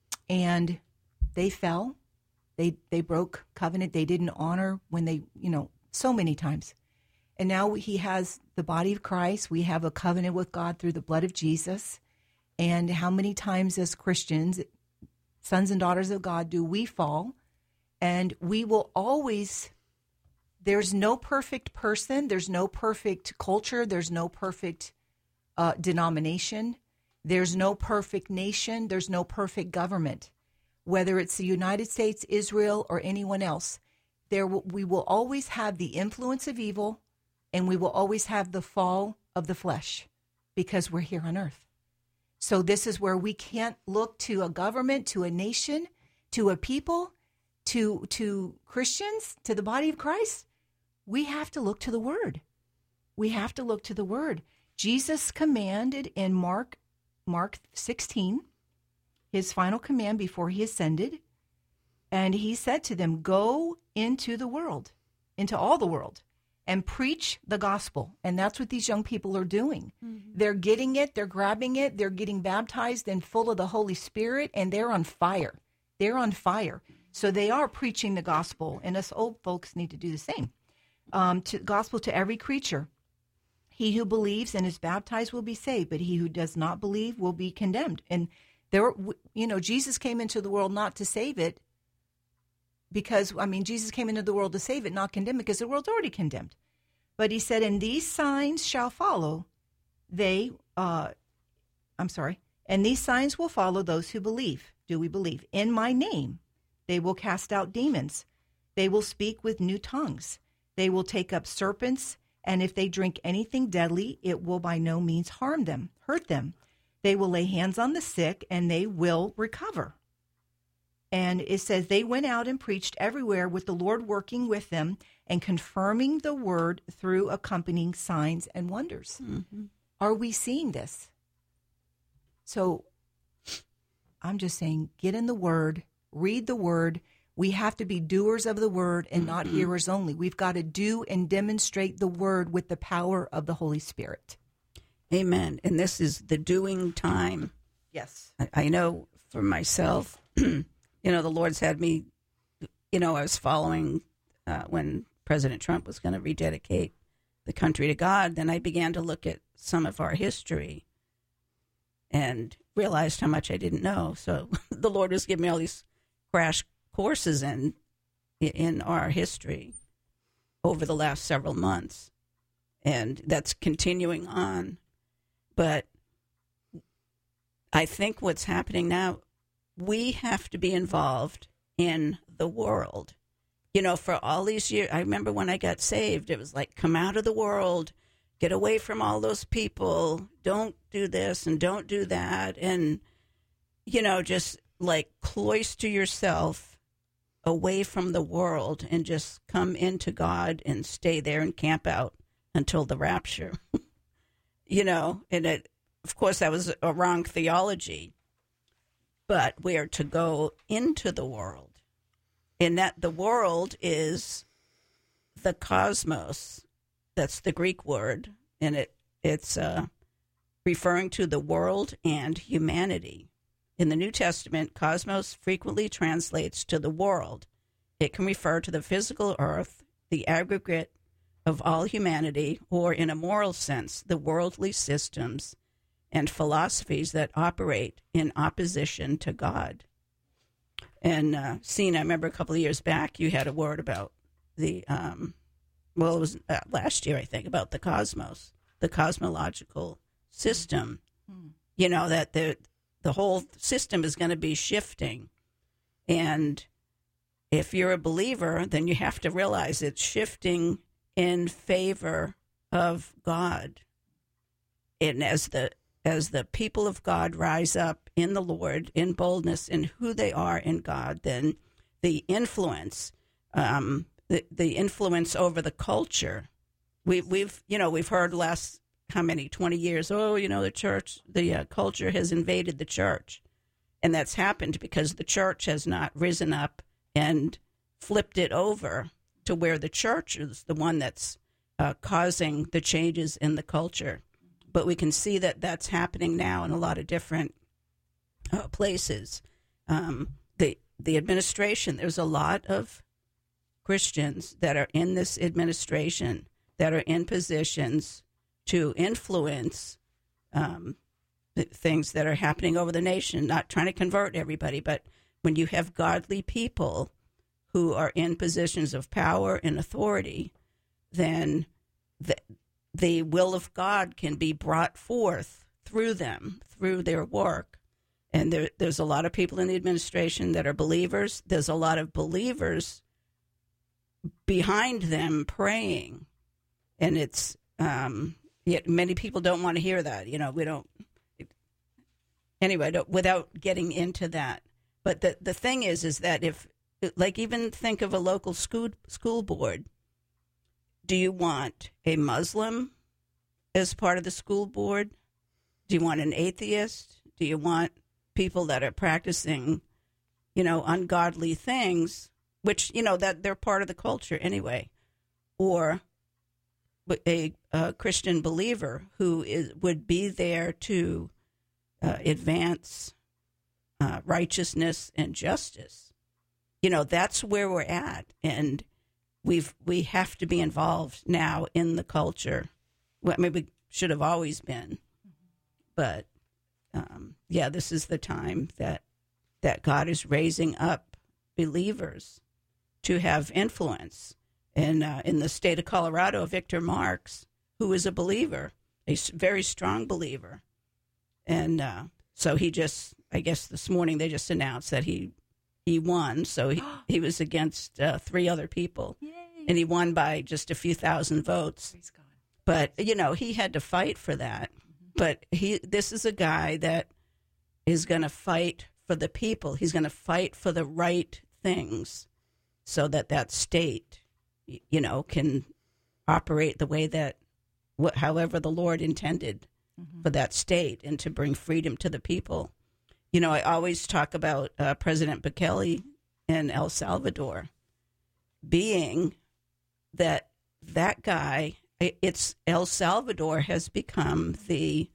And they fell. They they broke covenant. They didn't honor when they, you know, so many times. And now he has the body of Christ. We have a covenant with God through the blood of Jesus. And how many times as Christians, sons and daughters of God, do we fall? And we will always, there's no perfect person. There's no perfect culture. There's no perfect uh, denomination. There's no perfect nation. There's no perfect government. Whether it's the United States, Israel, or anyone else, there w- we will always have the influence of evil, and we will always have the fall of the flesh because we're here on earth. So this is where we can't look to a government, to a nation, to a people, to to Christians, to the body of Christ. We have to look to the Word. We have to look to the Word. Jesus commanded in Mark Mark sixteen, his final command before he ascended, and he said to them, go into the world, into all the world, and preach the gospel. And that's what these young people are doing. Mm-hmm. They're getting it, they're grabbing it, they're getting baptized and full of the Holy Spirit, and they're on fire. They're on fire. So they are preaching the gospel, and us old folks need to do the same. Um, to gospel to every creature. He who believes and is baptized will be saved, but he who does not believe will be condemned. And there, you know, Jesus came into the world not to save it because, I mean, Jesus came into the world to save it, not condemn it, because the world's already condemned. But he said, and these signs shall follow, they, uh, I'm sorry, and these signs will follow those who believe. Do we believe? In my name, they will cast out demons. They will speak with new tongues. They will take up serpents. And if they drink anything deadly, it will by no means harm them, hurt them. They will lay hands on the sick, and they will recover. And it says they went out and preached everywhere with the Lord working with them and confirming the word through accompanying signs and wonders. Mm-hmm. Are we seeing this? So I'm just saying, get in the word, read the word. We have to be doers of the word and not mm-hmm. hearers only. We've got to do and demonstrate the word with the power of the Holy Spirit. Amen. And this is the doing time. Yes. I, I know for myself, you know, the Lord's had me, you know, I was following uh, when President Trump was going to rededicate the country to God. Then I began to look at some of our history and realized how much I didn't know. So the Lord was giving me all these crash courses in in our history over the last several months, and that's continuing on. But I think what's happening now, we have to be involved in the world. You know, for all these years, I remember when I got saved, it was like, come out of the world, get away from all those people, don't do this and don't do that. And, you know, just like cloister yourself away from the world and just come into God and stay there and camp out until the rapture. You know, and it, of course, that was a wrong theology, but we are to go into the world. And that the world is the cosmos. That's the Greek word, and it it's uh, referring to the world and humanity. In the New Testament, cosmos frequently translates to the world. It can refer to the physical earth, the aggregate of all humanity, or in a moral sense, the worldly systems and philosophies that operate in opposition to God. And, uh, Sean, I remember a couple of years back, you had a word about the, um, well, it was uh, last year, I think, about the cosmos, the cosmological system. Mm. You know, that the, the whole system is going to be shifting. And if you're a believer, then you have to realize it's shifting in favor of God. And as the as the people of God rise up in the Lord, in boldness, in who they are in God, then the influence, um, the, the influence over the culture, we, we've, you know, we've heard last, how many, twenty years, oh, you know, the church, the uh, culture has invaded the church. And that's happened because the church has not risen up and flipped it over to where the church is the one that's uh, causing the changes in the culture. But we can see that that's happening now in a lot of different uh, places. Um, the the administration, there's a lot of Christians that are in this administration that are in positions to influence um, the things that are happening over the nation, not trying to convert everybody, but when you have godly people who are in positions of power and authority, then the the will of God can be brought forth through them, through their work. And there, there's a lot of people in the administration that are believers. There's a lot of believers behind them praying. And it's, um, yet many people don't want to hear that. You know, we don't, anyway, don't, without getting into that. But the, the thing is, is that if, like, even think of a local school, school board. Do you want a Muslim as part of the school board? Do you want an atheist? Do you want people that are practicing, you know, ungodly things, which, you know, that they're part of the culture anyway? Or a, a Christian believer who is would be there to uh, advance uh, righteousness and justice? You know, that's where we're at. And We've we have to be involved now in the culture. Well, I mean, we should have always been, but um, yeah, this is the time that that God is raising up believers to have influence. And uh, in the state of Colorado, Victor Marks, who is a believer, a very strong believer, and uh, so he just, I guess this morning they just announced that he. He won, so he, he was against uh, three other people. Yay. And he won by just a few thousand votes. Praise God. But, you know, he had to fight for that. Mm-hmm. But he, this is a guy that is going to fight for the people. He's going to fight for the right things so that that state, you know, can operate the way that, wh- however the Lord intended mm-hmm. for that state and to bring freedom to the people. You know, I always talk about uh, President Bukele in El Salvador being that that guy, it's El Salvador has become the,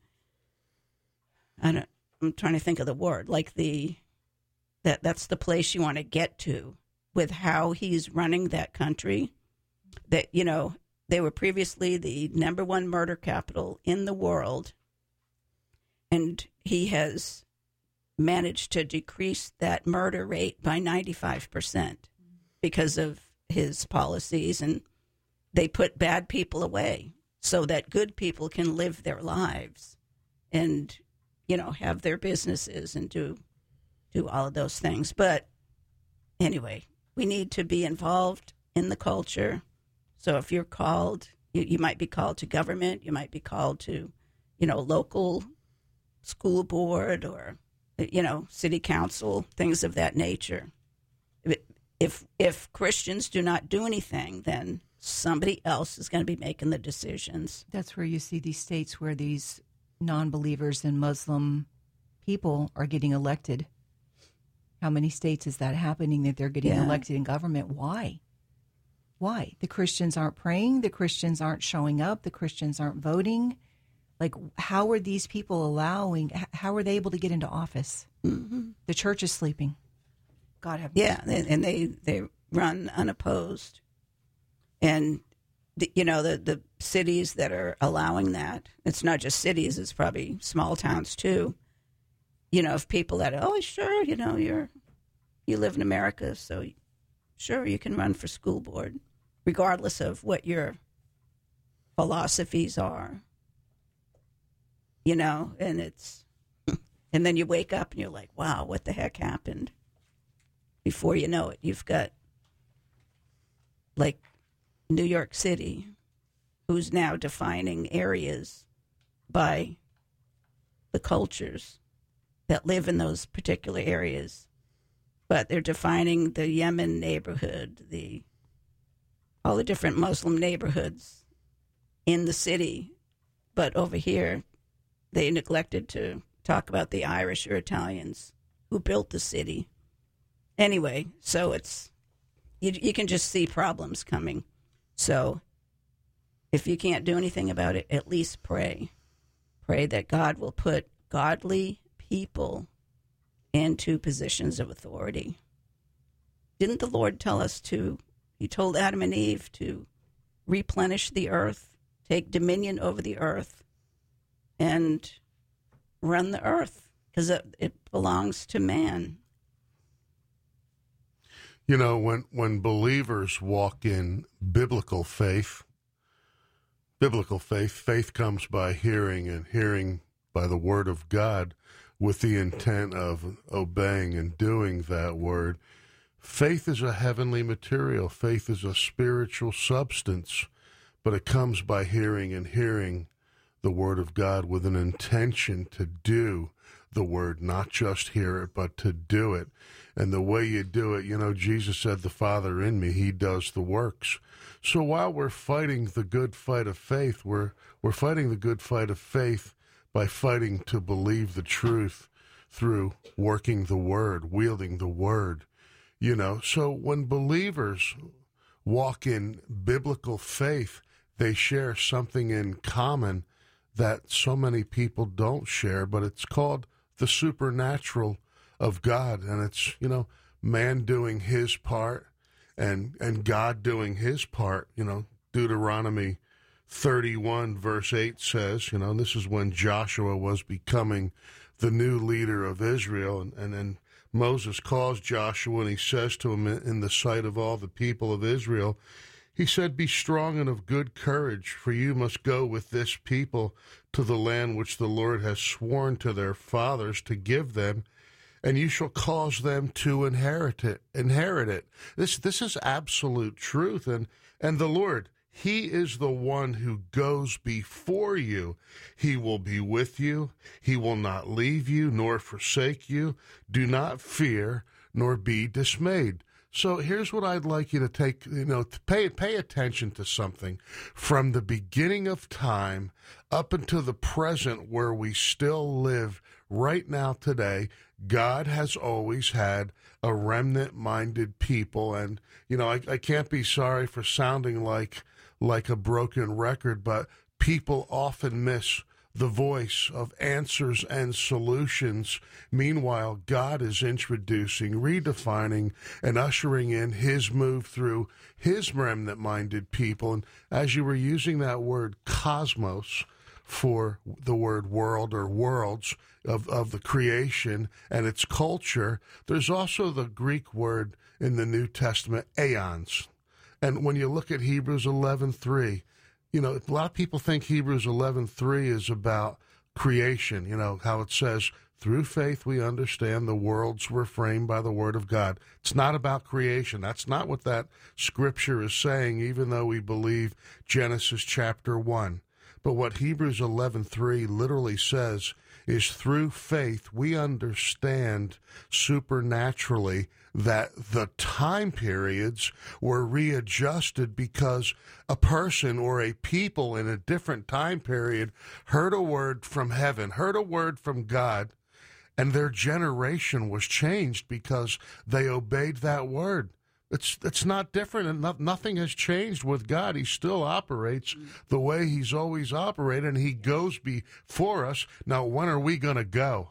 I don't, I'm trying to think of the word, like the, that that's the place you want to get to with how he's running that country. That, you know, they were previously the number one murder capital in the world. And he has managed to decrease that murder rate by ninety-five percent because of his policies, and they put bad people away so that good people can live their lives and, you know, have their businesses and do do all of those things. But anyway, we need to be involved in the culture. So if you're called, you, you might be called to government, you might be called to, you know, local school board or, you know, city council, things of that nature. If if Christians do not do anything, then somebody else is going to be making the decisions. That's where you see these states where these non-believers and Muslim people are getting elected. How many states is that happening, that they're getting Yeah. elected in government? Why? Why? The Christians aren't praying. The Christians aren't showing up. The Christians aren't voting. Like, how are these people allowing, h- how are they able to get into office? Mm-hmm. The church is sleeping. God have Yeah, and and they, they run unopposed. And, the, you know, the, the cities that are allowing that, it's not just cities, it's probably small towns too. You know, if people that, oh, sure, you know, you're, you live in America, so sure, you can run for school board, regardless of what your philosophies are. You know, and it's, and then you wake up and you're like, wow, what the heck happened? Before you know it, you've got, like, New York City, who's now defining areas by the cultures that live in those particular areas. But they're defining the Yemen neighborhood, the all the different Muslim neighborhoods in the city. But over here, they neglected to talk about the Irish or Italians who built the city. Anyway, so it's, you, you can just see problems coming. So if you can't do anything about it, at least pray. Pray that God will put godly people into positions of authority. Didn't the Lord tell us to, he told Adam and Eve to replenish the earth, take dominion over the earth, and run the earth, because it, it belongs to man. You know, when, when believers walk in biblical faith, biblical faith, faith comes by hearing, and hearing by the word of God with the intent of obeying and doing that word. Faith is a heavenly material. Faith is a spiritual substance, but it comes by hearing and hearing the word of God with an intention to do the word, not just hear it, but to do it. And the way you do it, you know, Jesus said, the Father in me, he does the works. So while we're fighting the good fight of faith, we're we're fighting the good fight of faith by fighting to believe the truth through working the word, wielding the word. You know, so when believers walk in biblical faith, they share something in common that so many people don't share, but it's called the supernatural of God. And it's, you know, man doing his part and and God doing his part. You know, Deuteronomy thirty-one verse eight says, you know, and this is when Joshua was becoming the new leader of Israel, and, and then Moses calls Joshua and he says to him in the sight of all the people of Israel, he said, be strong and of good courage, for you must go with this people to the land which the Lord has sworn to their fathers to give them, and you shall cause them to inherit it. Inherit it. This this is absolute truth. And, and the Lord, he is the one who goes before you. He will be with you. He will not leave you nor forsake you. Do not fear nor be dismayed. So here's what I'd like you to take, you know, to pay pay attention to something. From the beginning of time up until the present where we still live right now today, God has always had a remnant-minded people. And, you know, I, I can't be sorry for sounding like like a broken record, but people often miss the voice of answers and solutions. Meanwhile, God is introducing, redefining, and ushering in his move through his remnant-minded people. And as you were using that word cosmos for the word world or worlds of, of the creation and its culture, there's also the Greek word in the New Testament, aeons. And when you look at Hebrews eleven three, you know, a lot of people think Hebrews eleven three is about creation, you know, how it says, through faith we understand the worlds were framed by the word of God. It's not about creation. That's not what that scripture is saying, even though we believe Genesis chapter one. But what Hebrews eleven three literally says is through faith we understand supernaturally that the time periods were readjusted because a person or a people in a different time period heard a word from heaven, heard a word from God, and their generation was changed because they obeyed that word. It's it's not different, and no, nothing has changed with God. He still operates the way he's always operated, and he goes before us. Now, when are we going to go?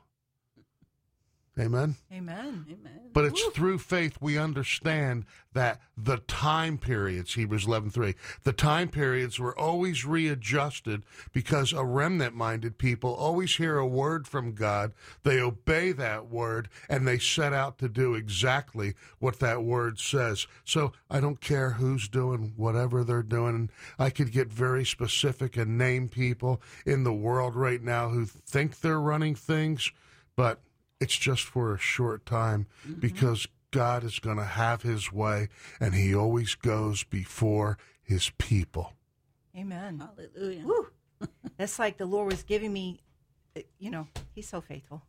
Amen? Amen. Amen. But it's through faith we understand that the time periods, Hebrews eleven three, the time periods were always readjusted because a remnant-minded people always hear a word from God, they obey that word, and they set out to do exactly what that word says. So I don't care who's doing whatever they're doing. I could get very specific and name people in the world right now who think they're running things, but it's just for a short time mm-hmm. because God is going to have his way, and he always goes before his people. Amen. Hallelujah. Woo. That's like the Lord was giving me, you know, he's so faithful.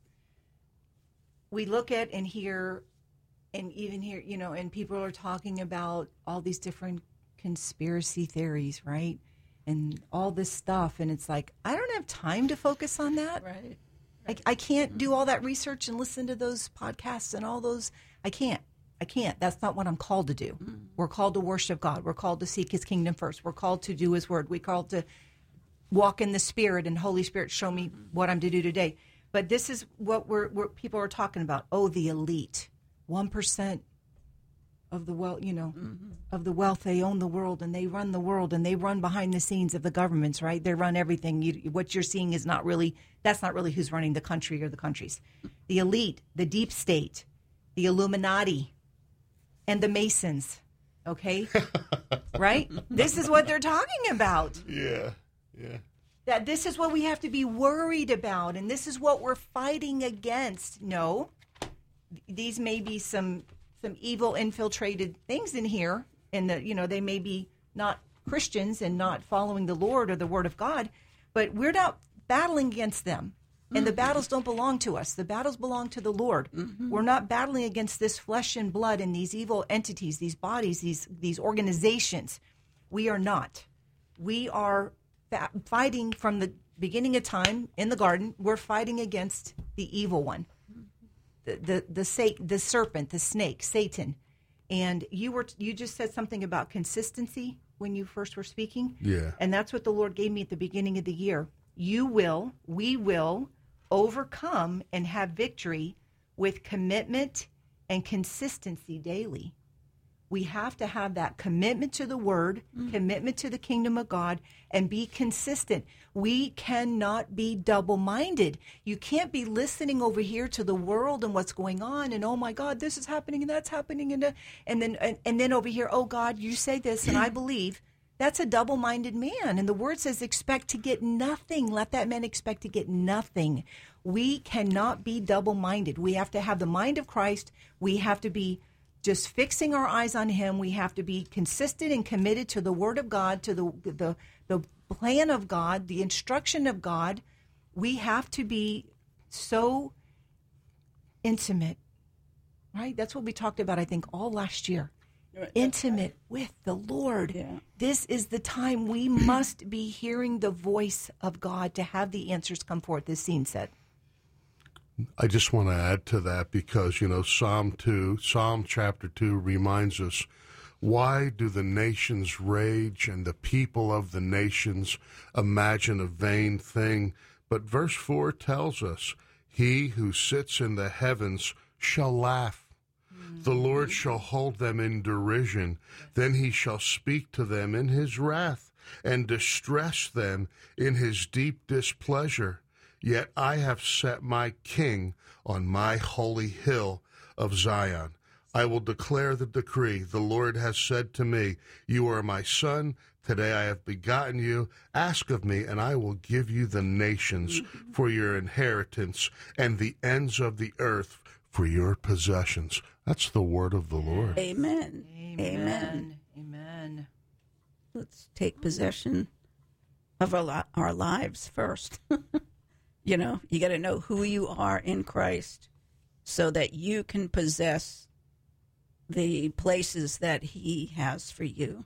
We look at and hear, and even hear, you know, and people are talking about all these different conspiracy theories, right? And all this stuff. And it's like, I don't have time to focus on that. Right. I, I can't do all that research and listen to those podcasts and all those. I can't. I can't. That's not what I'm called to do. Mm. We're called to worship God. We're called to seek his kingdom first. We're called to do his word. We're called to walk in the Spirit, and Holy Spirit show me what I'm to do today. But this is what we're, we're people are talking about. Oh, the elite. one percent of the wealth, you know, mm-hmm. of the wealth. They own the world, and they run the world, and they run behind the scenes of the governments, right? They run everything. You, what you're seeing is not really, that's not really who's running the country or the countries. The elite, the deep state, the Illuminati, and the Masons, okay? Right? This is what they're talking about. Yeah, yeah. That this is what we have to be worried about, and this is what we're fighting against. No, these may be some some evil infiltrated things in here, and the you know they may be not Christians and not following the Lord or the Word of God, but we're not battling against them. And mm-hmm. the battles don't belong to us. The battles belong to the Lord. Mm-hmm. We're not battling against this flesh and blood and these evil entities, these bodies, these these organizations. We are not. We are fa- fighting from the beginning of time in the garden. We're fighting against the evil one. The the the, sa- the serpent, the snake, Satan, and you were you just said something about consistency when you first were speaking. Yeah, and that's what the Lord gave me at the beginning of the year. You will, we will overcome and have victory with commitment and consistency daily. We have to have that commitment to the Word, mm. commitment to the kingdom of God, and be consistent. We cannot be double-minded. You can't be listening over here to the world and what's going on, and oh my God, this is happening and that's happening, and uh, and then and, and then over here, oh God, you say this and I believe. That's a double-minded man, and the Word says, "Expect to get nothing. Let that man expect to get nothing." We cannot be double-minded. We have to have the mind of Christ. We have to be just fixing our eyes on him. We have to be consistent and committed to the Word of God, to the the the plan of God, the instruction of God. We have to be so intimate, right? That's what we talked about, I think, all last year. Intimate with the Lord. Yeah. This is the time we must be hearing the voice of God to have the answers come forth, as Scene said. I just want to add to that because, you know, Psalm two, Psalm chapter two reminds us, why do the nations rage and the people of the nations imagine a vain thing? But verse four tells us, he who sits in the heavens shall laugh. The Lord shall hold them in derision. Then he shall speak to them in his wrath and distress them in his deep displeasure. Yet I have set my king on my holy hill of Zion. I will declare the decree. The Lord has said to me, you are my son. Today I have begotten you. Ask of me, and I will give you the nations for your inheritance and the ends of the earth for your possessions. That's the word of the Lord. Amen. Amen. Amen. Amen. Let's take possession of our, li- our lives first. You know, you got to know who you are in Christ so that you can possess the places that he has for you.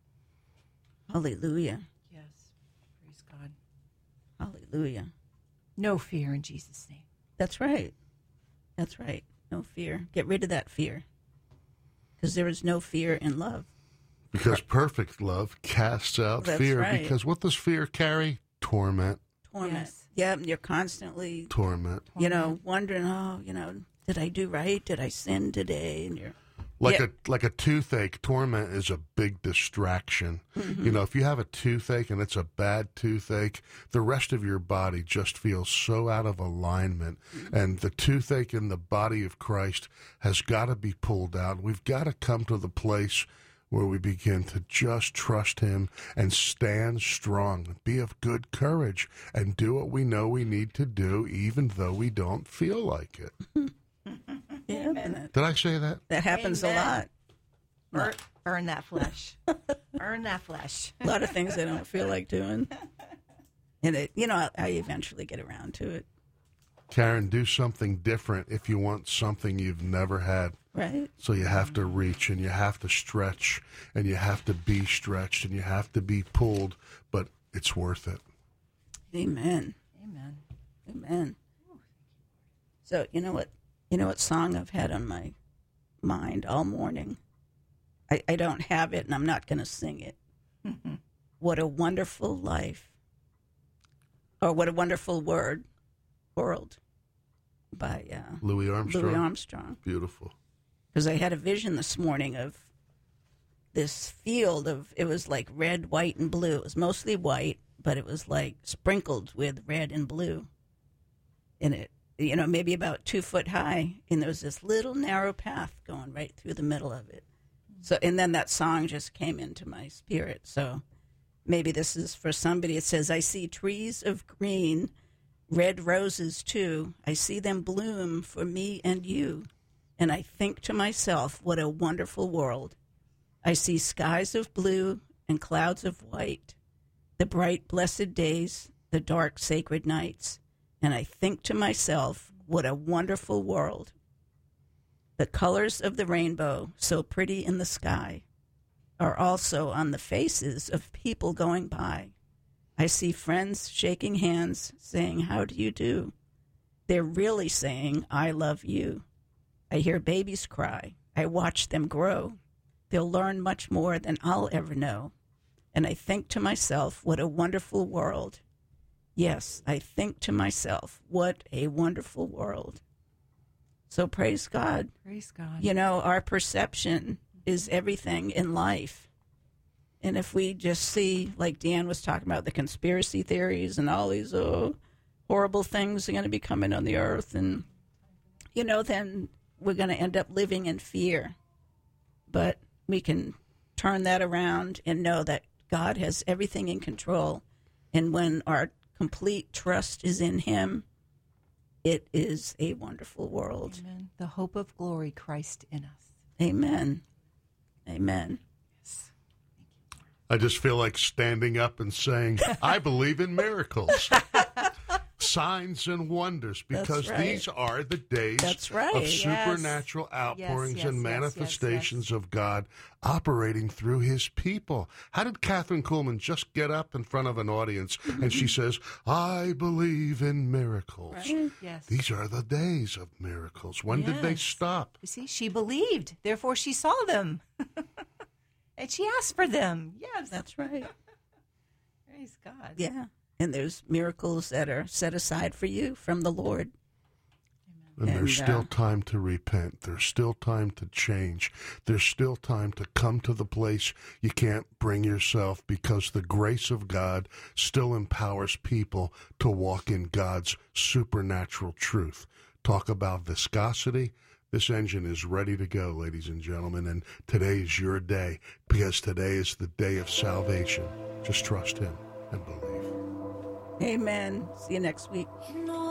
Hallelujah. Yes. Praise God. Hallelujah. No fear in Jesus' name. That's right. That's right. No fear. Get rid of that fear. Because there is no fear in love. Because perfect love casts out That's fear. right. Because what does fear carry? Torment. Torment. Yes. Yeah, you're constantly, Torment. you know, wondering, oh, you know, did I do right? Did I sin today? And you're, Like Yeah. a like a toothache, torment is a big distraction. Mm-hmm. You know, if you have a toothache and it's a bad toothache, the rest of your body just feels so out of alignment. Mm-hmm. And the toothache in the body of Christ has got to be pulled out. We've got to come to the place where we begin to just trust him and stand strong, be of good courage, and do what we know we need to do, even though we don't feel like it. yeah, and that, Did I say that? that happens Amen. a lot. Burn, burn that flesh. Burn that flesh. A lot of things I don't feel like doing. And it, you know, I, I eventually get around to it, Karen, do something different if you want something you've never had. right? So you have to reach and you have to stretch and you have to be stretched and you have to be pulled, but it's worth it. Amen. Amen. Amen. So you know what? You know what song I've had on my mind all morning? I, I don't have it, and I'm not going to sing it. What a wonderful life, or what a wonderful word, world, by uh, Louis Armstrong. Louis Armstrong. Beautiful. Because I had a vision this morning of this field of, it was like red, white, and blue. It was mostly white, but it was like sprinkled with red and blue in it. You know, maybe about two foot high, and there was this little narrow path going right through the middle of it. So, and then that song just came into my spirit. So maybe this is for somebody. It says, I see trees of green, red roses too. I see them bloom for me and you. And I think to myself, what a wonderful world. I see skies of blue and clouds of white, the bright, blessed days, the dark, sacred nights. And I think to myself, what a wonderful world. The colors of the rainbow, so pretty in the sky, are also on the faces of people going by. I see friends shaking hands, saying, how do you do? They're really saying, I love you. I hear babies cry. I watch them grow. They'll learn much more than I'll ever know. And I think to myself, what a wonderful world. Yes, I think to myself, what a wonderful world. So praise God. Praise God. You know, our perception is everything in life. And if we just see, like Dan was talking about, the conspiracy theories and all these oh, horrible things are going to be coming on the earth, and, you know, then we're going to end up living in fear. But we can turn that around and know that God has everything in control. And when our complete trust is in him, it is a wonderful world. Amen. The hope of glory, Christ in us. Amen. Amen. Yes. I just feel like standing up and saying, I believe in miracles, signs and wonders, because right. these are the days That's right. of Yes. supernatural outpourings yes, and yes, manifestations yes, yes. of God operating through his people. How did Catherine Kuhlman just get up in front of an audience and she says, I believe in miracles? Right? Yes. These are the days of miracles. When did they Yes. stop? You see, she believed, therefore she saw them. And she asked for them. Yes. That's right. Praise God. Yeah. And there's miracles that are set aside for you from the Lord. And there's And, still uh, time to repent. There's still time to change. There's still time to come to the place you can't bring yourself, because the grace of God still empowers people to walk in God's supernatural truth. Talk about viscosity. This engine is ready to go, ladies and gentlemen, and today is your day, because today is the day of salvation. Just trust him and believe. Amen. See you next week. You know